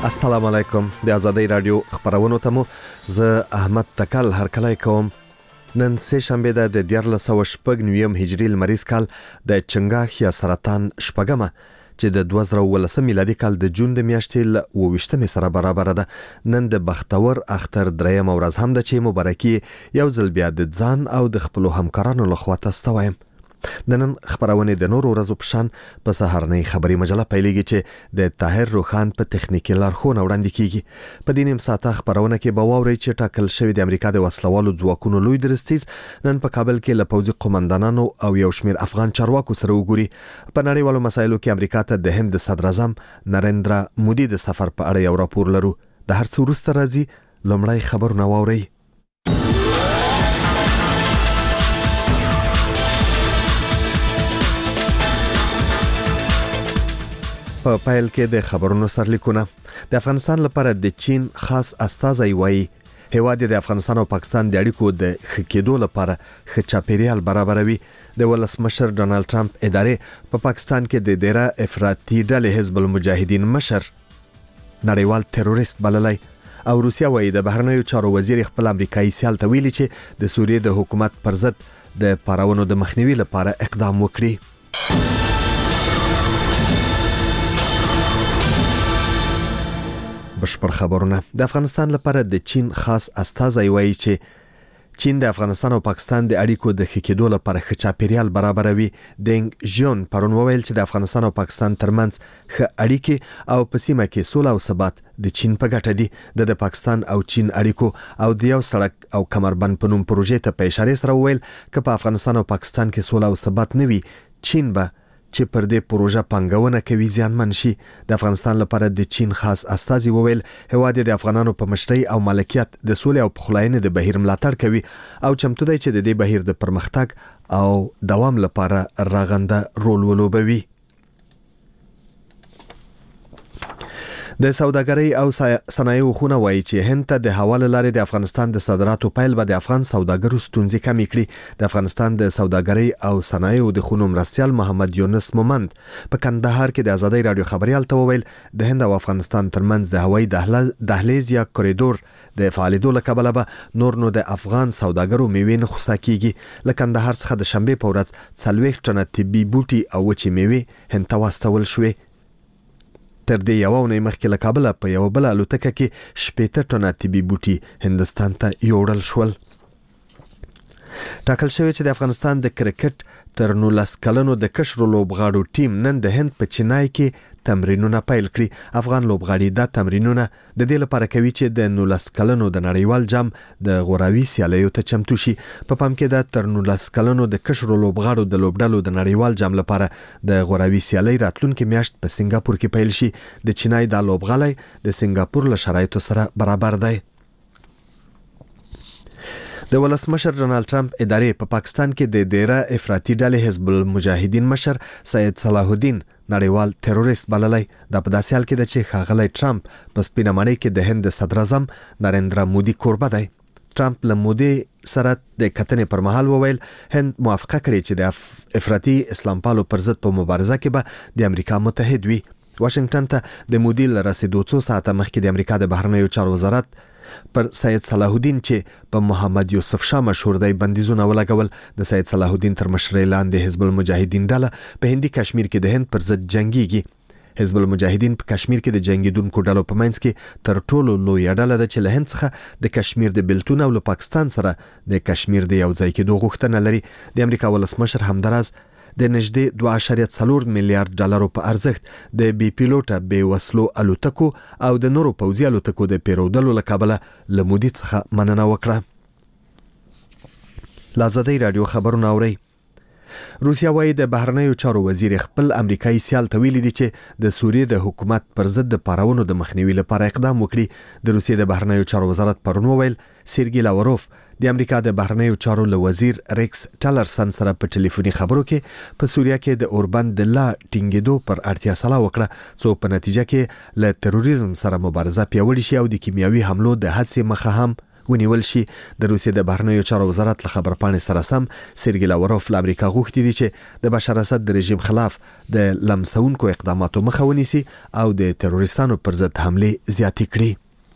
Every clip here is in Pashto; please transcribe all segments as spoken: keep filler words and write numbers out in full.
السلام علیکم. د آزادۍ رادیو خبرونو ته مو زه احمد تکل هرکلی کوم. نن سه شنبه ده د دیارلس سوه شپږ نویم هجري لمریز کال د چنګاښ یا سرطان شپږمه چې د دوه زره اوولسم میلادي کال د جون د میاشتې له اوه ویشتمې سره برابر ده. نن د بختور اختر درېیمه ورځ هم ده چې مبارکي یو ځل بیا د ځان او د خپلو همکارانو لخوا تاسو ته وایم. د نن خبرونه د نورو ورځو په شان په سهارنۍ خبري مجله پیلېږي چې د طاهر روخان په تخنیکي لارښوونه وړاندې کیږي. په دې نیم ساعته خبرونه کې به واورئ چې ټاکل شوی د امریکا د وسلوالو ځواکونو لوی درستیز نن په کابل کې له پوځي قومندانانو او یو شمېر افغان چارواکو سره وګوري. په نړیوالو مسایلو کې امریکا ته د هند صدر اعظم نریندرا مودي د سفر په اړه یو راپور لرو. د هر څه وروسته راځي لومړی خبرونه واورئ. په پایل کې د خبرونو سرلیکونه. د افغانستان لپاره د چین خاص استازی وایي هیواد د افغانستان او پاکستان د اړیکو د ښه کېدو لپاره ښه چاپیریال برابروي. د ولسمشر ډونالد ټرمپ ادارې په پاکستان کې د ډیره افراطي ډلې حزب المجاهدین مشر نړیوال تروریست بللی او روسیا وایي د بهرنیو چارو وزیر خپل امریکایي سیال ته ویلي چې د سوریې د حکومت پر ضد د پاراونو د مخنیوي لپاره اقدام وکړي. بشپړ خبرونه. د افغانستان لپاره د چین خاص استازی وایي چې چین د افغانستان او پاکستان د اړیکو د ښه کېدو لپاره ښه چاپیریال برابروي. دینګ ژون پرون وویل چې د افغانستان او پاکستان ترمنځ ښه اړیکې او په سیمه کې سوله او ثبات د چین په ګټه دي. د د پاکستان او چین اړیکو او د یو سړک او کمربند په نوم پروژې ته په اشاره سره وویل چې په افغانستان او پاکستان کې سوله او ثبات نه وي چین به چې پر دې پروژه پنګونه کوي زیانمن شي. د افغانستان لپاره د چین خاص استازي وویل هیواد د افغانانو په مشرۍ او مالکیت د سولې او پخلاینې د بهیر ملاتړ کوي او چمتو دی چې د دې بهیر د پرمختګ او دوام لپاره راغنده رول ولوبوي. د سوداګرۍ او صنایعو خونه وایي چې هند ته د حواله لارې د افغانستان د صادراتو پیل به د افغان سوداګرو ستونزې کمې کړي. د افغانستان د سوداګرۍ او صنایعو د خونو مرستیال محمد یونس مومند په کندهار کې د آزادۍ رادیو خبريال ته وویل د هند او افغانستان ترمنځ د هوایي دهلیز یا کوریډور د فعالیدو له کبله به نور نو د افغان سوداګرو میوې نه خوسا کیږي. له کندهار څخه د شنبې په ورځ څلوېښت ټنه طبي بوټي او وچې میوې هند ته واستول شوې. تر دې یو اونۍ مخکې له کابل په یو بل الوتکه کې شپېته ټنه طبي بوټي هندستان ته یوړل شول. ټاکل شوی چې د افغانستان د کرکټ تر نولس کلنو د کشرو لوبغاړو ټیم نن د هند په چنای کې تمرینونه پیل کړي. افغان لوبغاړي دا تمرینونه د دې لپاره کوي چې د نولس کلنو د نړیوال جام د غوراوي سیالیو ته چمتو شي. په پام کې د تر نولس کلنو د کشرو لوبغاړو د لوبډلو د نړیوال جام لپاره د غوراوي سیالي راتلونکي میاشت په سنگاپور کې پیل شي. د چنای د لوبغاړي د سنگاپور له شرایطو سره برابر دی. د ولسمشر ډونالد ټرمپ ادارې په پاکستان کې د ډیره افراطي ډلې حزب المجاهدین مشر سید صلاح الدین نړیوال تروریست بللی. دا په داسې حال کې ده چې ښاغلی ټرمپ په سپینه ماڼۍ کې د هند صدر اعظم نریندرا مودي کوربه دی. ټرمپ له مودي سره د کتنې پر مهال وویل هند موافقه کړې چې د افراطي اسلام پالو پر ضد په مبارزه کې به د امریکا متحد وي. واشنگټن ته د مودي له رسیدو څو ساعته مخکې د امریکا د بهرنیو چارو وزارت پر سید صلاح الدین چې په محمد یوسف شاه مشهور دی بندیزونه ولګول. د سید صلاح الدین تر مشرۍ لاندې حزب المجاهدین ډله په هندي کشمیر کې د هند پر ضد جنگيږي. حزب المجاهدین په کشمیر کې د جنگیدونکو ډلو په منځ کې تر ټولو لوی ډله ده چې له هند څخه د کشمیر د بیلتون او له پاکستان سره د کشمیر د یو ځای کېدو غوښتنه لري. د امریکا ولسمشر همدراز د نږدې دوه اعشاریه څلور میلیارډ ډالرو په ارزښت د بي پیلوټه بې وسلو الوتکو او د نورو پوځي الوتکو د پیرودلو له کبله له مودي څخه مننه وکړه. له آزادۍ رادیو خبرونه اورئ. روسیا وایي د بهرنیو چارو وزیر خپل امریکایي سیال ته ویلي دي چې د سوریې د حکومت پر ضد د پاراونو د مخنیوي لپاره اقدام وکړي. د روسیې د بهرنیو چارو وزارت پرون وویل سیرګي لاوروف د امریکا د بهرنیو چارو له وزیر ریکس ټالرسن سره په ټلیفوني خبرو کې په سوریه کې د اوربند د لا ټینګېدو پر اړتیا سلا وکړه څو په نتیجه کې له تروریزم سره مبارزه پیاوړې شي او د کیمیاوي حملو د حادثې مخه هم ونیول شي. د روسیې د بهرنیو چارو وزارت له خبرپاڼې سره سم سرګی لاوروف له امریکا غوښتي دي چې د بشار اسد د رژیم خلاف د لمسونکو اقداماتو مخه ونیسي او د تروریستانو پر ضد حمله زیاتې کړي.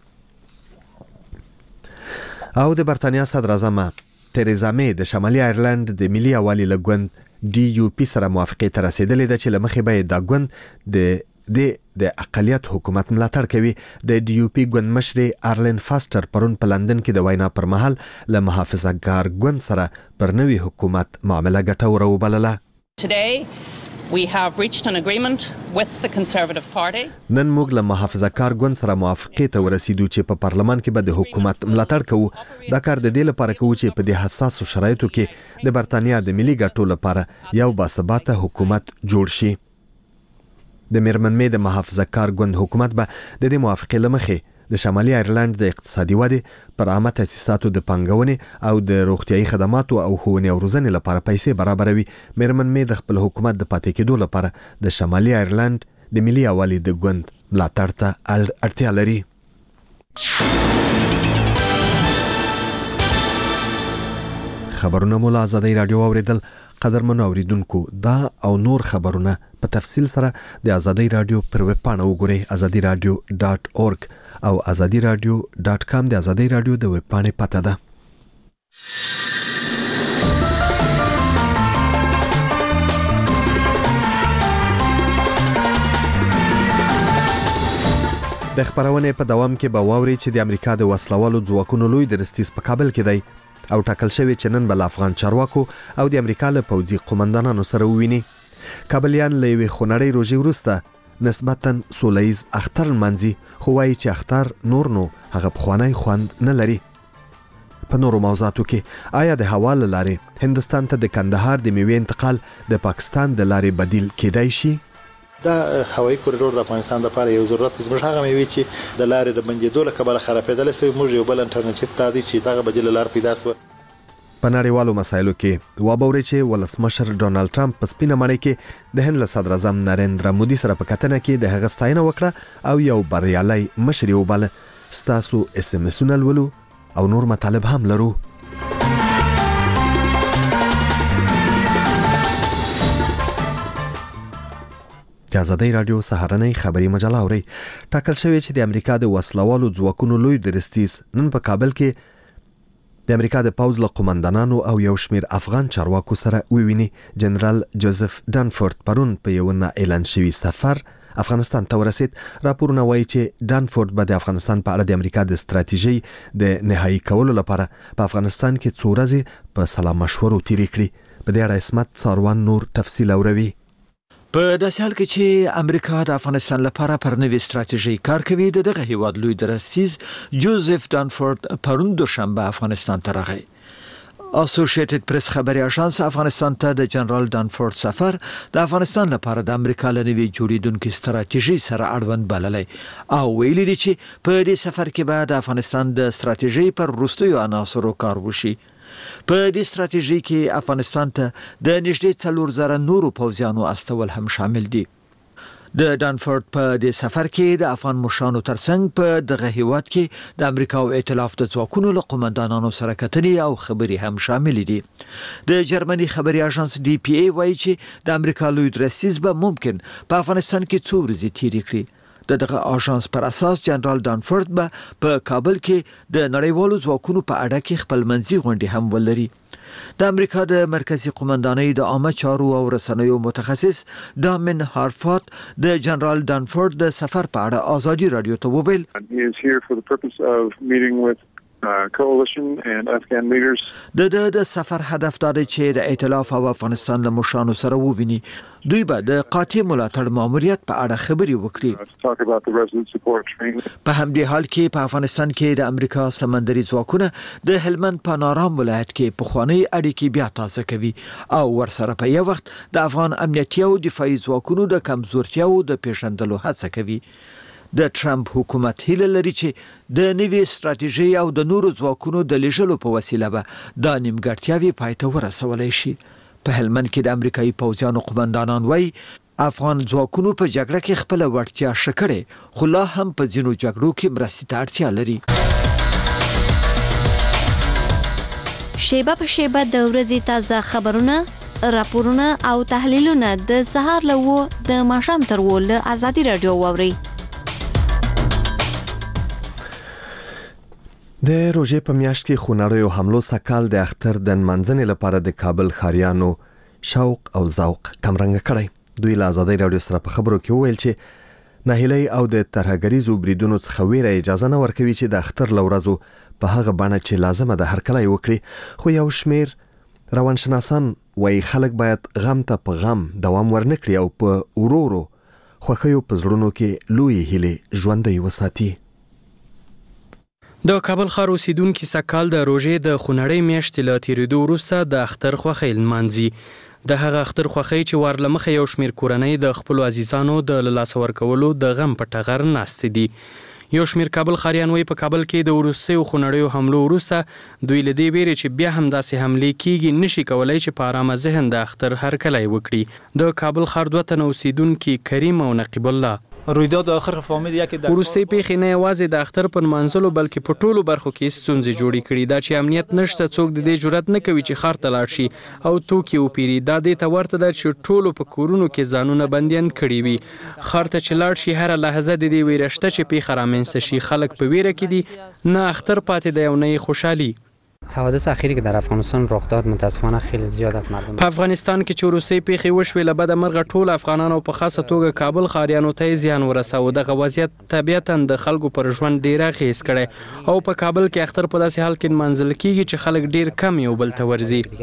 او د برتانیا صدر اعظم تریزا می د شمالي ایرلند د ملي یووالي له ګوند ډي یو پی سره موافقه ته رسیدلې ده چې لمخې به د ګوند د د د اقلیت حکومت ملاتړ کوي. د ډي یو پی ګوند مشر ارلین فاستر پرون په لندن کې د وینا پر مهال له محافظه‌ګار ګوند سره پر نوي حکومت معامله ګټوره وبلله. Today we have reached an agreement with the Conservative Party. نن موږ له محافظه‌کار ګوند سره موافقه ته ورسیدو چې په پارلمان کې به د حکومت ملاتړ کوو. دا کار د دې لپاره کوو چې په دې حساسو شرایطو کې د برتانیا د ملي ګټو لپاره یو باثباته حکومت جوړ شي. د میرمن می د محافظه‌کار ګوند حکومت به د دې موافقه لمخې د شمالي ایرلند د اقتصادي ودې پر عامه تاسیساتو د پنګونې او د روغتيایي خدماتو او ښوونې او روزنې لپاره پیسې برابروي. میرمن می د خپل حکومت د پاتې کېدو لپاره د شمالي ایرلند د ملي یووالي د ګوند ملاتړ ته اړتیا لري. خبرونه مو له آزادۍ رادیو اوریدل. قدرمنو اوریدونکو، دا او نور خبرونه په تفصیل سره د آزادۍ رادیو پر ویب پاڼه وګورئ ازادي رادیو ډاټ اورګ او ازادي رادیو ډاټ کام د آزادۍ رادیو د ویب پاڼې پته ده. د خبرونه په دوام کې به واوري چې د امریکا د وسلوالو ځواکونو لوی درستیز په کابل کې دی او ټاکل شوی چې نن بل افغان چارواکو او د امریکا له پوځي قومندانانو سره وویني. کابلیان له یوې خونړۍ روژې وروسته نسبتاً سوله ییز اختر لمانځي، خو وایي چې اختر نور نو هغه پخوانی خوند نه لري. په نورو موضوعاتو کې آیا د هوا له لارې هندوستان ته د کندهار د میوې انتقال د پاکستان د لارې بدیل کېدای شي؟ دا هوایي کوریډور د افغانستان لپاره یو ضرورت دی. زموږ هغه میوې چې د لارې د بندېدو له کبله خرابېدلی سوی، موږ یو بل الټرنیټیو دا دی چې دغه بدیله لار پیدا سوه. په نړیوالو مسایلو کې وابوري چې ولسمشر ډونالد ټرمپ په سپینه ماڼۍ کې د هند له صدر اعظم نریندرا مودي سره په کتنه کې د هغه ستاینه وکړه او یو بریالی مشر یې وباله. ستاسو اس ام اسونه لولو او نور مطالب هم لرو. د آزادۍ رادیو سهارنۍ خبري مجله اوري. ټاکل شوی چې د امریکا د وسلوالو ځواکونو لوی درستیز نن په کابل کې د امریکا د پوځ له قومندانانو او یو شمیر افغان چارواکو سره وویني. جنرال جوزف دانفورد پرون په یو نه اعلان شوی سفر افغانستان ته ورسید. راپورونه وایي چې دانفورد به د افغانستان په اړه د امریکا د ستراتیژي د نهایی کولو لپاره په افغانستان کې څو ورځې په سلا مشورو تیرې کړي. په دې اړه اسمت څاروان نور تفصیل اوروي. په داسې حال کې چې امریکا د افغانستان لپاره پر نوې ستراتیژي کار کوي، دغه هیواد لوی درستیز جوزف دانفورد پرون دوشنبه افغانستان ته راغی. اسوسییټډ پریس خبري اژانس افغانستان ته د جنرال دانفورد سفر د افغانستان لپاره د امریکا له نوې جوړیدونکو ستراتیژي سره اړوند بللی او ویلي دي چې په دې سفر کې به د افغانستان د ستراتیژي پر وروستیو عناصرو کار وشي. په دې ستراتیژي کې افغانستان ته د نږدې څلور زره نورو پوځیانو استول هم شامل دي. د دانفورد په دې سفر کې د افغان مشرانو ترڅنګ په دغه هیواد کې د امریکا او ائتلاف د ځواکونو له قومندانانو سره کتنې او خبرې هم شامل دي. د جرمني خبري اژانس ډي پی ای وایي چې د امریکا لوی درستیز به ممکن په افغانستان کې څو ورځې تیرې کړي. د دغه اژانس پر اساس جنرال دانفورد به په کابل کې د نړیوالو ځواکونو په اړه کې خپل منځي غونډې هم ولري. د امریکا د مرکزی قومندانۍ د عامه چارو او رسنیو متخصص دامن هارفات د جنرال دانفورد د سفر په اړه آزادي رادیو ته وویل. He is here for the purpose of meeting with Uh, coalition and Afghan leaders. د د د سفر هدف دا دی چې د ائتلاف او افغانستان له مشرانو سره وویني. دوی به د قاطع ملاتړ ماموریت په اړه خبرې وکړي. Talk about the resolute support training. په همدې حال کې په افغانستان کې د امریکا سمندري ځواکونه د هلمند په نارام ولایت کې پخوانی اړیکې بیا تازه کوي او ورسره په یو وخت د افغان امنیتي او دفاعي ځواکونو د کمزورتیاو د پیژندلو هڅه کوي. د ټرمپ حکومت هیله لري چې د نوې ستراتیژي او د نورو ځواکونو د لیږلو په وسیله به دا نیمګړتیاوې پای ته ورسولی شي. په هلمند کې د امریکایي پوځیانو قومندانان وایي افغان ځواکونو په جګړه کې خپل وړتیا ښه کړې، خو لا هم په ځینو جګړو کې مرستې ته اړتیا لري. شیبه په شیبه د ورځې تازه خبرونه، راپورونه او تحلیلونه د سهار له و د ماښام تر و له ازادي رادیو واورئ. د روژې په میاشت کې خونړیو حملو سکال د اختر د نمانځنې لپاره د کابل ښاریانو شوق او ذوق کمرنګ کړی. دوی له ازادي رادیو سره په خبرو کې وویل چې ناهیلۍ او د ترهګریزو بریدونو څخه ویره اجازه نه ورکوي چې د اختر له ورځو په هغه بڼه چې لازمه ده هرکلی وکړي. خو یو شمیر روانشناسان وایي خلک باید غم ته په غم دوام ورنکړي او په ورو ورو خوښیو په زړونو کې لوی هیلې ژوندۍ وساتي. د کابل ښار اوسیدونکي سکال د روژې د خونړۍ میاشتې له تېرېدو وروسته د اختر خوښۍ لمانځي. د هغه اختر خوښۍ چې ور له مخه یو شمیر کورنۍ د خپلو عزیزانو د له لاسه ورکولو د غم په ټغر ناستې دي. یو شمیر کابل ښاریان وایي په کابل کې د وروستیو خونړیو حملو وروسته دوی له دې ویرې چې بیا هم داسې حملې کیږي نشي کولی چې په ارامه ذهن د اختر هرکلی وکړي. د کابل ښار دوه تنه اوسیدونکي کریم او نقیب الله رویداد آخر فهمید یکی در وروستي پیښې نه یوازې د اختر په نمانځلو بلکې په ټولو برخو کې ستونزې جوړې کړي. دا چې امنیت نشته، څوک د دې جرأت نه کوي چې ښار ته لاړ شي او توکي وپیري. دا دې ته ورته ده چې ټولو په کورونو کې ځانونه بندیان کړي وي. ښار ته چې لاړ شي هره لحظه د دې ویره شته چې پیښه رامنځته شي. خلک په ویره کې دي، نه اختر پاتې دی او نه خوشحالي. حوادث اخیری که در افغانستان رخ داد متاسفانه خیلی زیاد از مردم په افغانستان کې چې وروستۍ پیښې وشوې له بده مرغه ټول افغانان او په خاصه توګه کابل ښاریانو ته زیان ورساوه. دغه وضعیت طبیعتا د خلکو پر ژوند ډیر اغیز کړی او په کابل کې اختر په داسې حال کې نمانځل کیږي چې خلک ډیر کم یو بل ته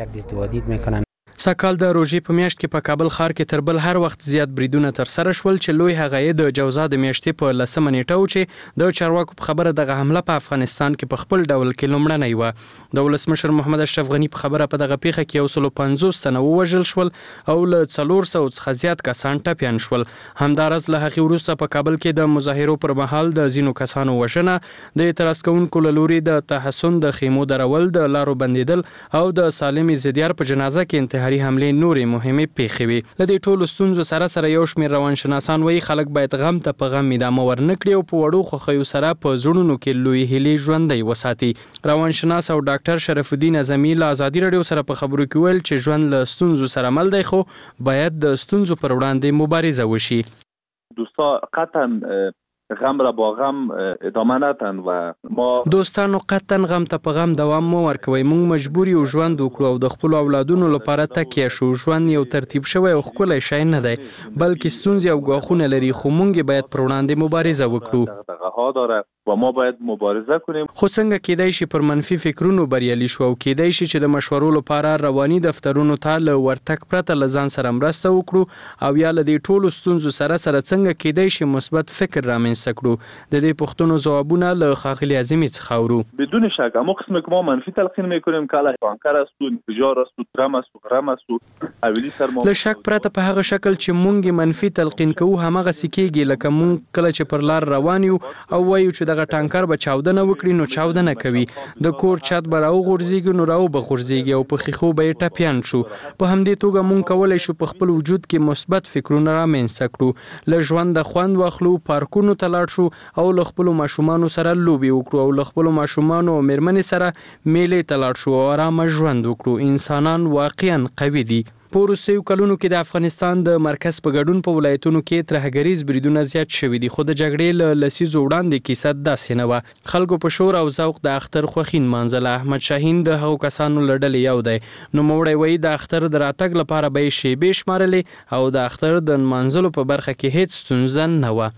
ورځي. سکال د روژې په میاشت کې په کابل ښار کې تر بل هر وخت زیات بریدونه تر سره شول چې لوی هغه یې د جوزا د میاشتې په لسمه نیټه و چې د چارواکو په خبره دغه حمله په افغانستان کې په خپل ډول کې لومړنۍ وه. د ولسمشر محمد اشرف غني په خبره په دغه پیښه کې یو سل او پنځوس تنه ووژل شول او له څلور سوو څخه زیات کسان ټپیان شول. همداراز له هغې وروسته په کابل کې د مظاهرو پر مهال د ځینو کسانو وژنه، د اعتراض کوونکو له لوري د تحسن د خیمو درول، د لارو بندیدل او د سالم زیدیار په جنازه کې انتحاري حملې نورې مهمې پیښې وي. له دې ټولو ستونزو سره سره یو شمېر روانشناسان وایي خلک باید غم ته په غم ادامه ورنکړي او په وړو خوښیو سره په زړونو کې لوی هیلې ژوندۍ وساتي. روانشناس او ډاکټر شرف الدین اعظمي له ازادي راډیو سره په خبرو کې ویل چې ژوند له ستونزو سره مل دی، خو باید د ستونزو پر وړاندې مبارزه وشي. دوستان قطعا غم را با غم ادامه ندن و ما دوستانو قطعا غم ته په غم دوام مو ورکوي. موږ مجبور یو ژوند وکړو او د خپلو اولادونو لپاره تکیه شو. ژوند یو ترتیب شوی او ښکلی شی نه دی بلکې ستونزې او ګواښونه لري، خو موږ باید پر وړاندې مبارزه وکړو. دغه داره و ما باید مبارزه کنیم. خو څنګه کېدای شي پر منفي فکرونو بریالي شو او کېدای شي چې د مشورو لپاره رواني دفترونو ته له ورتګ پرته له ځان سره مرسته وکړو او یا له دې ټولو ستونزو سره سره څنګه کېدای شي مثبت فکر رامنځته کړو. د دې پوښتنو ځوابونه له ښاغلي اعظمي څخه اورو. بدون شک اما قسم که ما منفی تلقین میکنیم که الله بانکر است و انفجار است و درم است و غرم است و اولی سرما. له شک پرته په هغه شکل چې مونږ منفي تلقین کوو همغه سکیږي لکه مونږ کله چې پر لار روان یو او وایو چې دغه ټانکر به چاودنه وکړي نو چاودنه کوي، د کور چت به راوغورځېږي نو راوبغورځېږي او په ښیښو به یې ټپیان شو. په همدې توګه مونږ کولی شو په خپل وجود کې مثبت فکرونه رامنځته کړو، له ژونده خوند واخلو، پارکونو ته لاړ شو او له خپلو ماشومانو سره لوبې وکړو او له خپلو ماشومانو او میرمنې سره میلې ته لاړ شو او ارامه ژوند وکړو. انسانان واقعا قوي دي. په وروستیو کلونو کې د افغانستان د مرکز په ګډون په ولایتونو کې ترهګریز بریدونه زیات شوي دي، خو د جګړې له لسیزو وړاندې کیسه داسې نه وه. خلکو په شور او ذوق د اختر خوښي نمانځله. احمد شاهین د هغو کسانو له ډلې یو دی. نوموړی وایي د اختر د راتګ لپاره به یې شیبې شمارلې او د اختر د نمانځلو په برخه کې هیڅ ستونزه نه وه.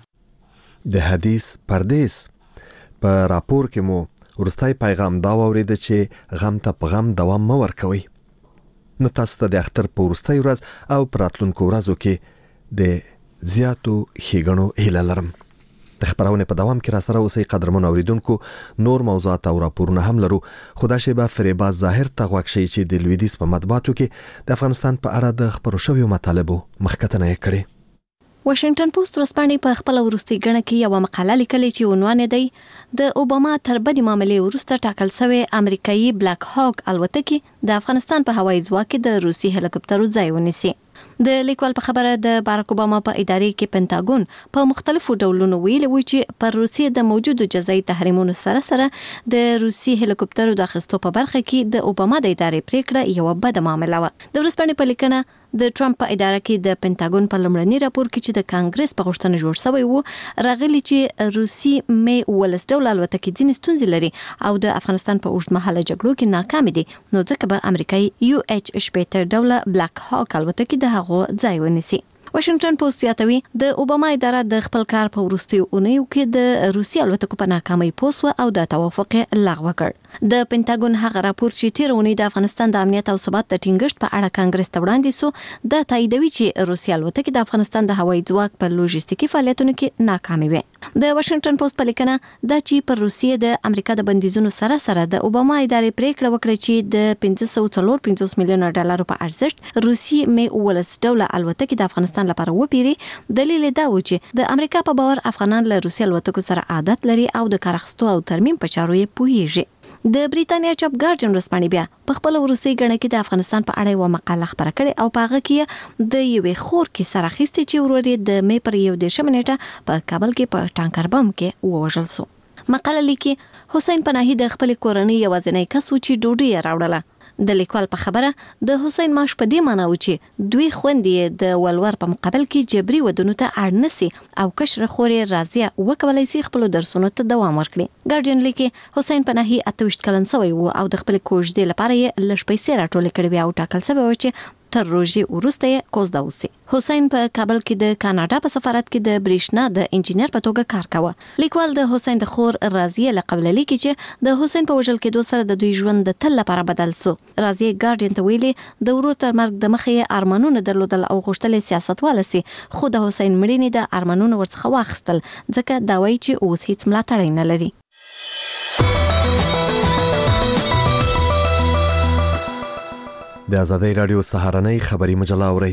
د حدیث پردیس په راپور کې مو وروستی پیغام دا واورېده چې غم ته په غم دوام مه ورکوئ. نو تاسو ته د اختر په وروستۍ ورځ او په راتلونکو ورځو کې د زیاتو ښېګڼو هیله لرم. د خپرونې په دوام کې را سره اوسئ قدرمنو اورېدونکو. نور موضوعات او راپورونه هم لرو، خو دا شیبه فریباز ظاهر ته غوږ شئ چې د لویدیځ په مطبوعاتو کې د افغانستان په اړه د خپرو شویو مطالبو مخکتنه یې کړې. واشنگټن پوسټ ورځپاڼې په خپل وروستي غڼه کې یو مقاله لیکلې چې عنوان یې دی د اوباما تر بدې معاملې وروسته ټاکل شوی امریکایي بلاک هاک الوتکې د افغانستان په هوایي ځواک کې د روسي هلیکوپټرو ځای ونیسي. د لیکوال په خبره د بارک اوباما په ادارې کې پنټاګون په مختلفو ډولونو ویلي و چې پر روسیې د موجودو جزایي تحریمونو سره سره د روسي هلیکوپټرو د اخیستو په برخه کې د اوباما د ادارې پریکړه یو بده معامله و. د ورځپاڼې په لیکنه د ټرمپ په اداره کې د پنټاګون په لومړني راپور کې چې د کانګرس په غوښتنه جوړ شوی و راغلي چې روسي مې ولس ډول الوتکې ځینې ستونزې لري او د افغانستان په اوږدمهاله جګړو کې ناکام دي، نو ځکه به امریکایي یو ایچ شپږ ډوله بلاک هاک الوتکې د هغو ځای ونیسي. واشنگټن پوسټ یادوي د اوباما اداره د خپل کار په وروستیو اونیو کې د روسي الوتکو په ناکامۍ پوسوه او د توافق لغوه کړ. د پنټاګون هغه راپور چې تیر اونۍ د افغانستان د امنیت او ثبات د ټینګښت په اړه کانګرس ته وړاندې سو، د تاییدوي چې روسي الوتکې د افغانستان د هوایي ځواک په لوجستیکي فعالیتونو کې ناکامې وې. د واشنگټن پوسټ په لیکنه دا چې پر روسیې د امریکا د بندیزونو سره سره د اوباما ادارې پریکړه وکړه چې د پنځه سوه څلور پنځوس میلیونه ډالرو په ارزښت روسي مې ولس ډوله الوتکې د افغانستان لپاره وپیري. دلیل دا و چې د امریکا په باور افغانان له روسي الوتکو سره عادت لري او د کار اخیستو او ترمیم په چارو یې پوهیږي. د بریتانیا چاپ ګارډین ورځپاڼې بیا په خپل وروستي غڼه کې د افغانستان په اړه یو مقاله خبره کړې او په هغه کې د یوې خور کې سره اخیستې چې ورور یې د مې پر یو دېرشمه نیټه په کابل کې په ټانکر بم کې ووژل سو. مقاله لیکي حسین پناهي د خپل کورنۍ یوازینی کس و چې ډوډۍ یې راوړله. د لیکوال په خبره د حسین معاش په دې معنی و چې دوی خوندې د ولور په مقابل کې جبري ودونو ته اړ نسی او کشر خورې راضیه وکولای شي خپل درسونو ته دوام ورکړي. ګارډین لیکي حسین پناهي اته ویشت کلن شوی و او د خپل کوژدې لپاره یې لږ پیسې راټولې کړې او ټاکل شوی و چې تر روزي وروسته یې کوزدا وسی. حسین په کابل کې د کاناډا په سفارت کې د بریښنا د انجینر په توګه کار کاوه. لیکوال د حسین د خور راضیه لقب لیکي چې د حسین په وژل کې دوه سره د دوی ژوند د تل لپاره بدل سو. راضیه ګارډین ته ویلي د ورور تر مرګ د مخې ارمانونه درلودل او غوښتل سیاستوال سي، خو د حسین مړینې د ارمانونو ورڅخه واخیستل ځکه دا وایي چې اوس هیڅ ملاتړ نه لري. د آزادۍ رادیو سهارنۍ خبري مجله اوري.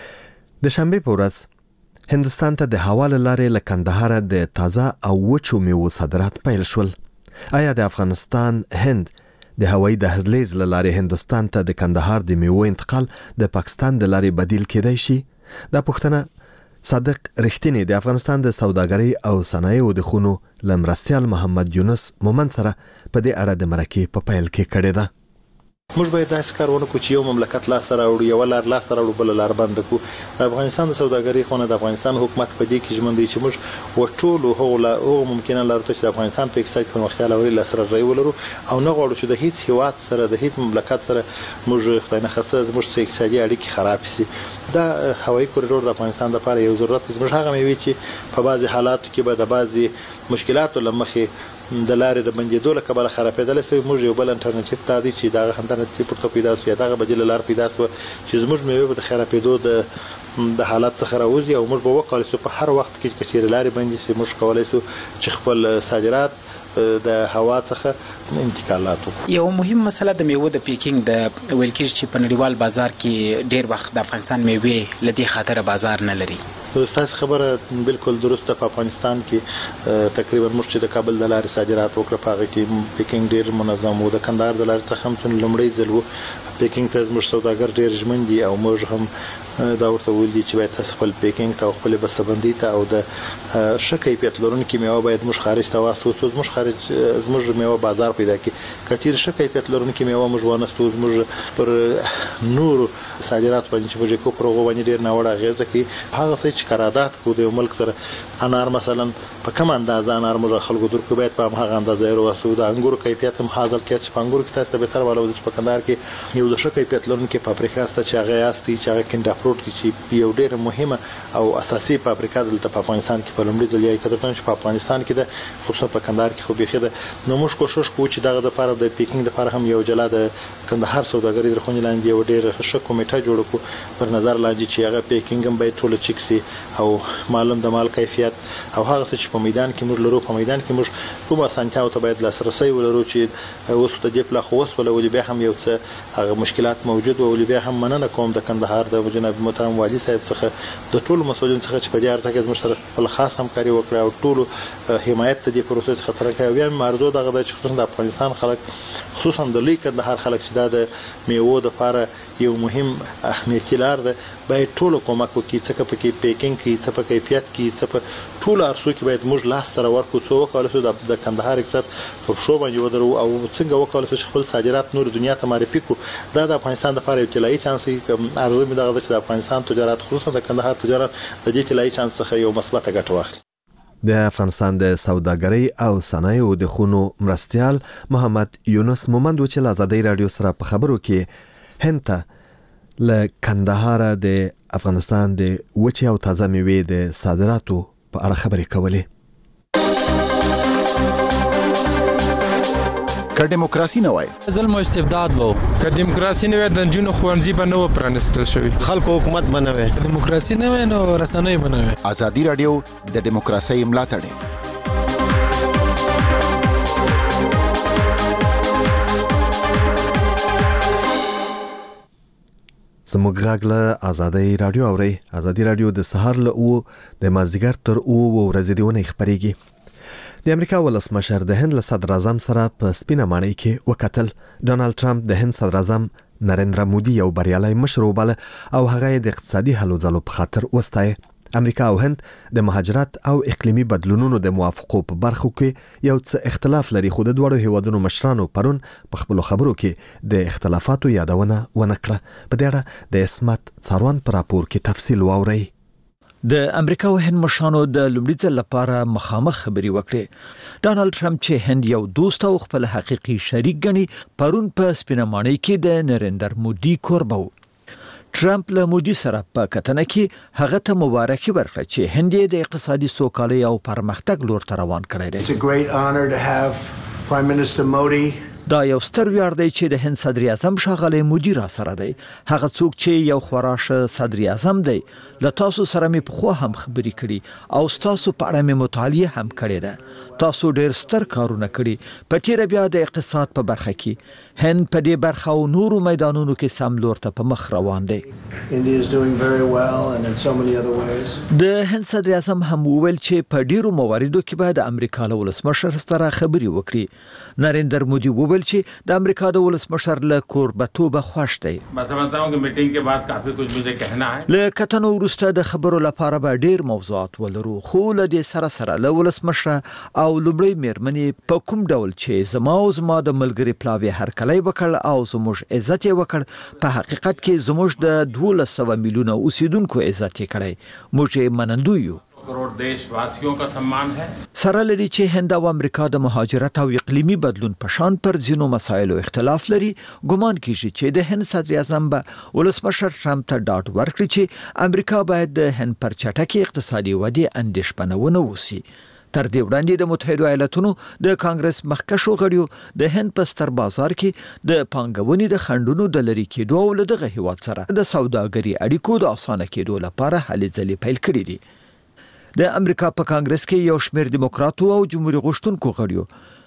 د شنبه په ورځ هندستان ته د هوا له لارې له کندهار د تازه او وچو میوو صادرات پیل شول. آیا د افغانستان هند د هوایي دهلیز له لارې هندستان ته د کندهار د میوو انتقال د پاکستان د لارې بدیل کېدای شي؟ دا پوښتنه صادق رښتینی د افغانستان د سوداګرۍ او صنایعو د خونو لمرستیال محمد یونس مومن سره په دې اړه د مرکې په پیل کې کړې ده. موږ باید داسې کار ونه کړو چې یو مملکت لاس راوړو، یو لار لاس راوړو، بل لار بند کړو. د افغانستان د سوداګرۍ خونه د افغانستان حکومت په دې کې ژمن دی چې موږ وټولو هغو لا او ممکنه لارو ته چې د افغانستان په اقتصاد کې پرمختیا لوري لاسرسی ولرو او نه غواړو چې د هیڅ هیواد سره د هیڅ مملکت سره موږ خدای نه خسته زموږ اقتصادي اړیکې خراب شي. دا هوایي کوریډور د افغانستان لپاره یو ضرورت دی. موږ هغه مې وی چې په بعضي حالاتو کې به د بعضي مشکلاتو لمخې د لارې د بندیدو له کبله خرابېدلی شوی، موږ یو بل الټرنیټیو دا دی چې دغه الټرنیټیو پورته پیدا شو یا دغه بدیله لار پیدا شوه چې زموږ میوې به د خرابېدو د د حالات څخه راوځي او موږ به وکولی شو په هر وخت کې چې چیرې لارې بندې شي موږ کولی شو چې خپل صادرات د هوا څخه انتقالاتو. یو مهم مسله د میوو د پیکینګ د ویل کېږي چې په نړیوال بازار کې ډیر وخت د افغانستان میوې له دې خاطره بازار نه لري. ستاسو خبره بالکل درسته. په افغانستان کې تقریبا موږ چې د کابل د لارې صادرات وکړه په هغه کې پیکینګ ډیر منظم و. د کندهار د لارې څخه هم څون لومړی ځل و پیکینګ ته زموږ سوداګر ډیر ژمن دي او موږ هم دا ورته ویل دي چې باید تاسو خپل پیکینګ ته او خپل بسته‌بندي ته او د ښه کیفیت لرونکي میوه باید موږ خارج ته واستو څو زموږ خارج زموږ میوه بازار پیدا کړي. که چیرې ښه کیفیت لرونکي میوه موږ وانستو زموږ پر نورو صادرات باندې چې موږ کو پر هغو باندې ډیر ناوړه اغېزه کوي. هغه څه چې قرارداد کو د ملک سره انار مثلا په کوم اندازه انار موږ خلکو درکو باید په هغه اندازه یې واسو. د انګور کیفیت هم حاصل کړي چې په انګور کې تاسو ته به تر والو د پکندار کې یو د ښه کیفیت لرونکي فابریکه است چې هغه یاستي چې هغه کینډا پروت چې یو ډېر مهمه او اساسي فابریکه دلته په افغانستان کې په لومړي ځل یې کړه چې په افغانستان کې د خصوصا په کندهار کې خو بيخي د نو موږ کوشش کوو چې دغه د لپاره د پیکینګ لپاره هم یو جلا د کندهار سوداګرۍ درخونی لاندې یو ډېر ښه کمیټه جوړ کړو پر نظر لاندې چې هغه پیکینګ هم باید ټول چیک سي او معلوم د مال کیفیت او هغه څه چې په میدان کې موږ لرو په میدان کې موږ کومه اسانتیاو ته باید لاسرسي ولرو چې اوس ته د پلا خو وس ولولې به هم یو څه هغه مشکلات موجود او ولې به هم مننه کوم د کندهار د جناب محترم والی صاحب څخه د ټولو مسؤلین څخه چې په دې اړه کې زموږ سره خپل خاص همکاري وکړه او ټولو حمایت ته د پروسې څخه سره کوي. بیا مرزو دغه د خصوصا د افغانستان خلک خصوصا د لوی کندهار خلک چې دا د میوو د لپاره یو مهم اهمیتي لار ده باید ټول کومک وکړي څنګه پکې پیکینګ کې څه په کیفیت کې څه په ټول ارسو کې باید موږ لاس سره ورکو څو وکړو چې د کندهار اقتصاد په شو باندې ودرو او څنګه وکړو چې خپل صادرات نور دنیا ته معرفي کو دا د افغانستان لپاره یو طلایي چانس دی ارزو مې دغه چې د افغانستان تجارت خصوصا د کندهار تجارت د دې طلایي چانس څخه یو مثبت ګټه واخلي. د افغانستان د سوداګرۍ او صنایعو د خونو مرستيال محمد یونس مومند چې له آزادۍ رادیو سره په خبرو کې هند ته له کندهار د افغانستان د وچې او تازه میوې د صادراتو په اړه خبرې کولې. که دیموکراسي نه وای ظلم او استبداد وو، که دیموکراسي نه وای د جنونو خوانځي به نه پرانستل شوی، خلکو حکومت به نه وای، دیموکراسي نه وای نو رسنۍ به نه وای. آزادي رادیو د دیموکراسي ملاتړ زموږ غږ له آزادۍ رادیو اوري. آزادۍ رادیو د سهار له او د مازدیګر تر او ورځې دی ونه خبريږي. د امریکا ولسمشر د هند له صدر اعظم سره په سپینه ماڼۍ کې وکتل. ډونالد ټرمپ د هند صدر اعظم نریندرا مودي یو بریالي مشر وباله او هغه د اقتصادي هلو ځلو په خاطر وستایه. امریکا او هند د مهاجرت او اقلیمي بدلونونو د موافقو په برخو کې یو څه اختلاف لري، خو د دوړو هیوادونو مشرانو پرون په خپل خبرو کې د اختلافاتو یادونه ونکړه. په دې اړه د اسمت څاروان پر راپور کې تفصیل واوري. د امریکا او هند مشرانو د لومړي ځل لپاره مخامخ خبري وکړې. ډونالد ټرمپ چې هند یو دوست او خپل حقيقي شریک ګڼي پرون په سپینه ماڼۍ کې د نریندر مودي کوربه و. ټرمپ له مودي سره په کتنه کې هغه ته مبارکي ورکړه چې هند د اقتصادي سوکالۍ او پرمختګ لور ته روان کړی دی. It's a great honor to have Prime Minister Modi. دا یو ستر ویاړ دی چې د هند صدر اعظم ښاغلی مودي را سره دی. هغه څوک چې یو خراشه صدر اعظم دی. له تاسو سره مې په خو هم خبرې کړي او تاسو په اړه مې مطالعه هم کړې ده. تاسو ډېر ستر کارونه کړي. په تیر بیا د اقتصاد په برخه کې هند په دې برخه او نورو میدانونو کې سم لور ته په مخ روان دی. India is doing very well and in so many other ways. د هند صدر اعظم هم وویل چې په ډیرو مواردو کې باید د امریکا له ولسمشر سره خبرې وکړي. نریندر مودي وویل چې د امریکا د ولسمشر له کوربتوبه خوښ دی. मैं समझता हूं कि मीटिंग के बाद काफी कुछ मुझे कहना है. له کتنو وروسته د خبرو لپاره به ډیر موضوعات ولرو، خو له دې سره سره له ولسمشر او لومړی میرمنې په کوم ډول چې زما او زما د ملګری پلاوی هرکلی وکړ او زموږ عزت یې وکړ، په حقیقت کې زموږ د دوولس سوه میلیونه اوسیدونکو عزت یې کړی. موږ یې منندوی یو. करोड़ देशवासियों का सम्मान है. سره لري چې هند او امریکا د مهاجرت او اقلیمي بدلون په شان پر ځینو مسایلو اختلاف لري. ګومان کیږي چې د هند صدر اعظم به ولسمشر ټرمپ ته ډاډ ورکړي چې امریکا باید د هند پر چټکي اقتصادي ودې اندېښمنه ونه وسی. تر دې وړاندې د متحده ایالاتونو د کانګرس مخکښو غړیو د هند په ستر بازار کې د پانګونې د خندونو د لري کېدو او دغه هیواد سره د سوداګري اړیکو د اسانه کېدو لپاره هلې ځلې پیل کړې دي. د امریکا په کانګرس کې یو شمېر دیموکراتو او جمهوریت غوښتونکو غړیو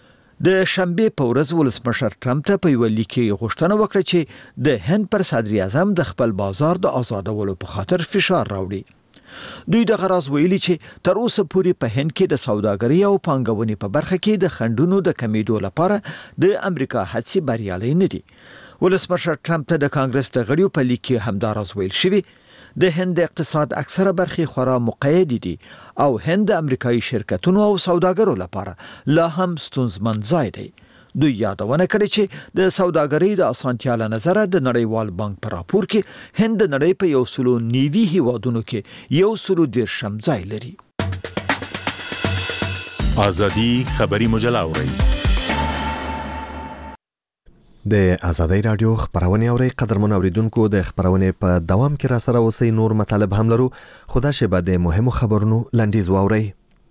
د شنبه په ورځ ولسمشر ټرمپ ته په یو لیک کې غوښتنه وکړه چې د هند پر صدر اعظم د خپل بازار د آزادولو په خاطر فشار راوړي. دوی د غراض ویلي چې تر اوسه پورې په هند کې د سوداګرۍ او پانګونې په برخه کې د خندونو د کمیدو لپاره د امریکا هڅې بریالي نه دي. ولسمشر ټرمپ ته د کانګرس د غړیو په لیک کې همداراز ویل شوی د هند اقتصاد اکثره برخې خورا مقید دي او هند د امریکایي شرکتونو او سوداګرو لپاره لا هم ستونزمن ځای دی. دوی یادونه کړې چې د سوداګرۍ د اسانتیا له نظره د نړیوال بانک په راپور کې هند د نړۍ په یو سلو نیوي هیوادونو کې یو سلو دیرشم ځای لري. آزادي خبري مجله اوري. د آزادۍ رادیو خبرونه اوري. قدرمن اوریدونکو د خبرونه په دوام کې را سره اوسئ. نور مطالب هم لرو، خدا شبه د مهمو خبرونو لنډیز واوري.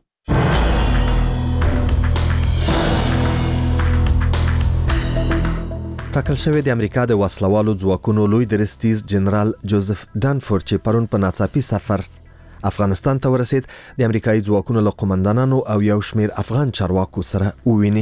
ټاکل شوی د امریکا د وسلوالو ځواکونو لوی درستیز جنرال جوزف ډانفورد چې پرون په ناڅاپي سفر افغانستان ته ورسید، د امریکایي ځواکونو له قومندانانو او یو شمیر افغان چارواکو سره وویني.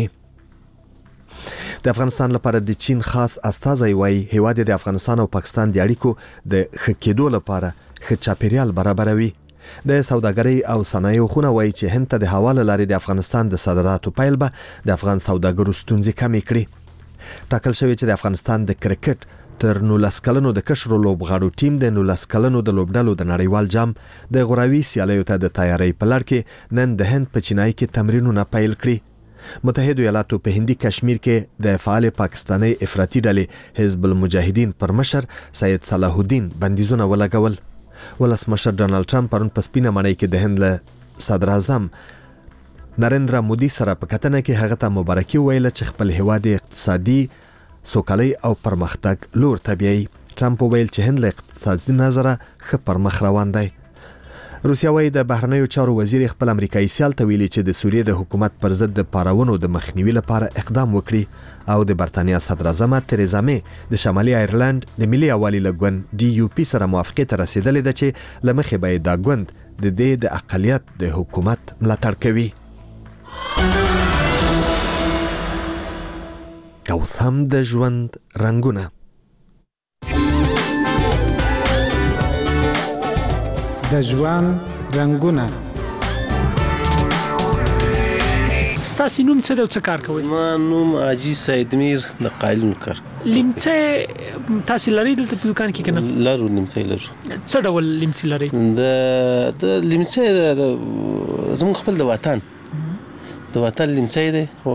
د افغانستان لپاره د چین خاص استازی وایي هیواد د افغانستان او پاکستان د اړیکو د ښه کېدو لپاره ښه چاپیریال برابروي. د سوداګرۍ او صنایعو خونه وایي چې هند ته د حواله لارې د افغانستان د صادراتو پیل به د افغان سوداګرو ستونزې کمې کړي. ټاکل شوی چې د افغانستان د کرکټ تر نولس کلنو د کشرو لوبغاړو ټیم د نولس کلنو د لوبډلو د نړیوال جام د غوراوي سیالیو ته د تیاری په لړ کې نن د هند په چینای کې تمرینونه پیل کړي. متحده ایالاتو په هندي کشمیر کې د فعال پاکستاني افراطي ډلې حزب المجاهدین پر مشر سید صلاح الدین بندیزونه ولګول. ولسمشر ډونالد ټرمپ پرون په سپینه ماڼۍ کې د هند له صدر اعظم نریندرا مودي سره په کتنه کې هغه ته مبارکي ویله چې خپل هیواد اقتصادي سوکالي او پرمختګ لور تبعي. ټرمپ ویل چې هند له اقتصادي نظره ښه پرمخ روان دی. روسیا وايي د بهرنیو چارو وزیر خپل امریکایي سیال ته ویلي چې د سوریې د حکومت پر ضد د پاراونو د مخنیوي لپاره اقدام وکړي او د برتانیا صدر اعظم تریزا می د شمالي ایرلند د ملي یووالي لګوند ډي یو پی سره موافقه ته رسیدلې ده چې لمخې به دا ګوند د دې د اقلیت د حکومت ملاتړ کوي. اوس هم د ژوند رنگونه. د ژوند رنگونه. ستاسو نوم څه د څه کار کوي؟ ما نوم حاجی سید میر د قالون کار. لیمڅه تاسو لري دلته په دکان کې کنه؟ لرو لیمڅه لرو. څه ډول لیمڅه لري؟ د د لیمڅه د زموږ خپل د وطن د وطن لیمڅه دی خو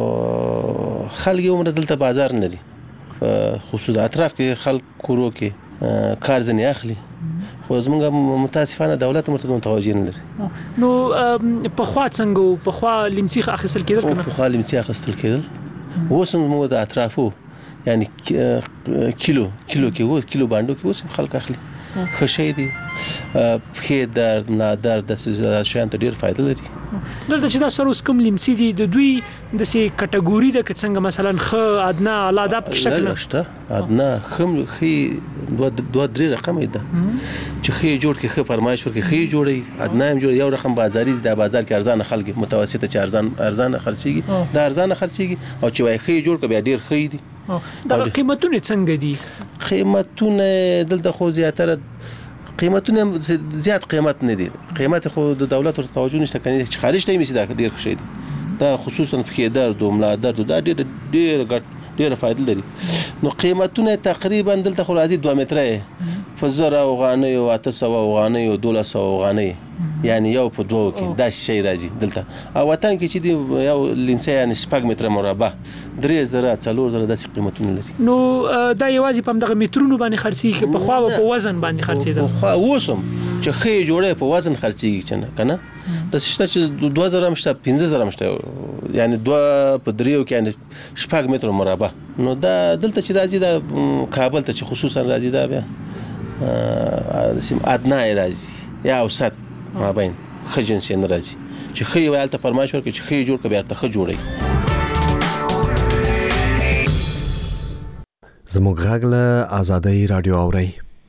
خلک عمر دلته بازار نه لري. خصوصا اطراف کې خلک کورو کې کار ځنی اخلي خو زمونږ متاسفانه دولت مرته متوجه نه لري. نو په خوا څنګه په خوا لیمڅي اخیستل کېدل کنه؟ په خوا لیمڅي اخیستل کېدل. اوس موږ د اطرافو یعنی کیلو کیلو کې وو کیلو باندې کې اوس خلک اخلي. خشي دي په درد نه درد د شیان ته ډیر فائدہ لري. دلته چې دا سره اوس کوم لیمڅي دي د دوی د سي کټګوري د څنګه مثلا خ ادنا الاده په شکل نشته. ادنا خم خي دوه دوه درې رقم ده چې خي جوړ کې خ فرمایش ورکې خي جوړي ادنا هم جوړ یو رقم بازاري د بازار کې ارزان خلک متوسطه چې ارزان ارزان خرڅيږي دا ارزان خرڅيږي او چې وای خي جوړ کې بیا ډیر خي دي. دا قیمتونه څنګه دي؟ قیمتونه دلته خو زیاتره قیمتونه زیات قیمت نه دي. قیمت خو د دولت ور توجه نشته کني چې خارج ته میسي دا ډیر ښه دي. دا خصوصا په درد او ملا درد دا ډیر ډیر ګټ ډیر فائدہ لري. نو قیمتونه تقریبا دلته خو راځي دوه متره فزر او غانې او اتسو او غانې او دولس او غانې یعنی یو په دوه کې دا شی راځي دلته. او وطن کې چې دی یو لیمڅه یعنی شپږ متره مربع درې زره څلور زره داسې قیمتونه لري. نو دا یوازې په دغه مترونو باندې خرڅي په خوا او په وزن باندې خرڅي ده. خو اوسم چې خې جوړه په وزن خرڅيږي کنه کنه د شته چې دوه زره مشته پنځه زره مشته یعنی دوه په دریو کې یعنی شپږ متره مربع. نو دا دلته چې راځي دا کابل ته چې خصوصا راځي دا بیا سیم ادنا راځي یا اوسط ما بین خجنس نه راځي چې خې ویل ته فرمایش ورکړي چې خې جوړ کړي بیا ته خې جوړي. زموږ غږ له آزادۍ رادیو اوري.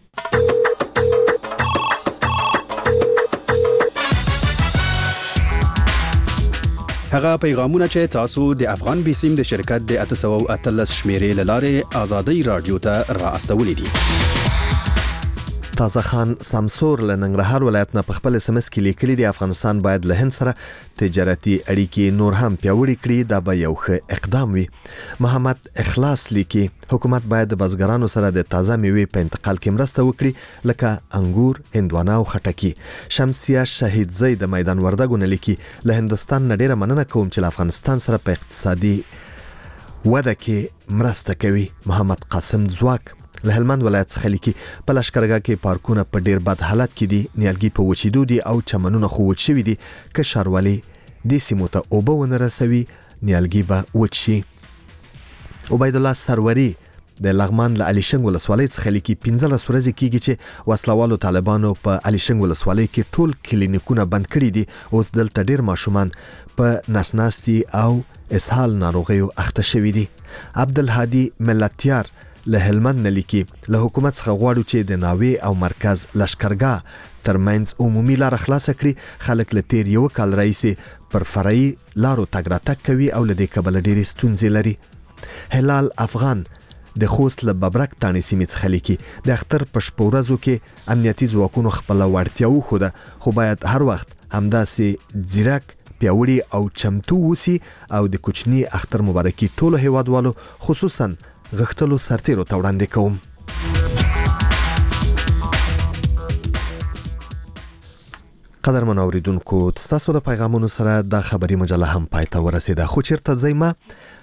هغه پیغامونه چې تاسو د افغان بیسیم د شرکت د اتسو اتلس شمیرې لاره آزادۍ رادیو ته را استولې دي. تازه خان سمسور له ننګرهار ولایت نه په خپل اس ام اس کې لیکلي دی افغانستان باید له هند سره تجارتي اړیکې نور هم پیاوړې کړي دا به یو ښه اقدام وي. محمد اخلاص لیکي حکومت باید د بزګرانو سره د تازه میوې په انتقال کې مرسته وکړي لکه انګور، هندوانه او خټکي. شمسیه شهید زئی د میدان وردګو نه لیکي له هندستان نه ډیره مننه کوم چې افغانستان سره په اقتصادي وده کې مرسته کوي. محمد قاسم ځواک له هلمند ولایت څخه لیکي په لشکرګاه کې پارکونه په ډیر بد حالت کې دي، نیالګي په وچېدو دي او چمنونه خو وچ شوي دي. که ښاروالي دې سیمو ته اوبه ونه رسوي نیالګي به وچ شي. عبید الله سروري د لغمان له عليشنګ ولسوالۍ څخه لیکي پنځلس ورځې کېږي چې وسلوالو طالبانو په عليشنګ ولسوالۍ کې ټول کلینیکونه بند کړي دي. اوس دلته ډیر ماشومان په نسناستي او اسهال ناروغیو اخته شوي دي. عبدالهادي ملتیار له هلمند نه لیکي له حکومت څخه غواړو چې د ناوې او مرکز لشکرګاه ترمنځ عمومي لار خلاص کړي. خلک له تیر یو کال راهیسې پر فرعي لارو تګ راتګ کوي او له دې کبله ډېرې ستونزې لري. هلال افغان د خوست له ببرک تانې سیمې څخه لیکي د اختر په شپو ورځو کې امنیتي ځواکونو خپله وړتیا وښوده خو باید هر وخت همداسې ځیرک پیاوړي او چمتو وسی او د کوچني اختر مبارکي ټولو هیوادوالو خصوصا غختلو سرتیرو ته وړاندې کوم. قدرمن اوریدونکو، تاسو د پیغامونو سره د خبري مجله هم پای ته ورسیده، خو چیرته ځئ ما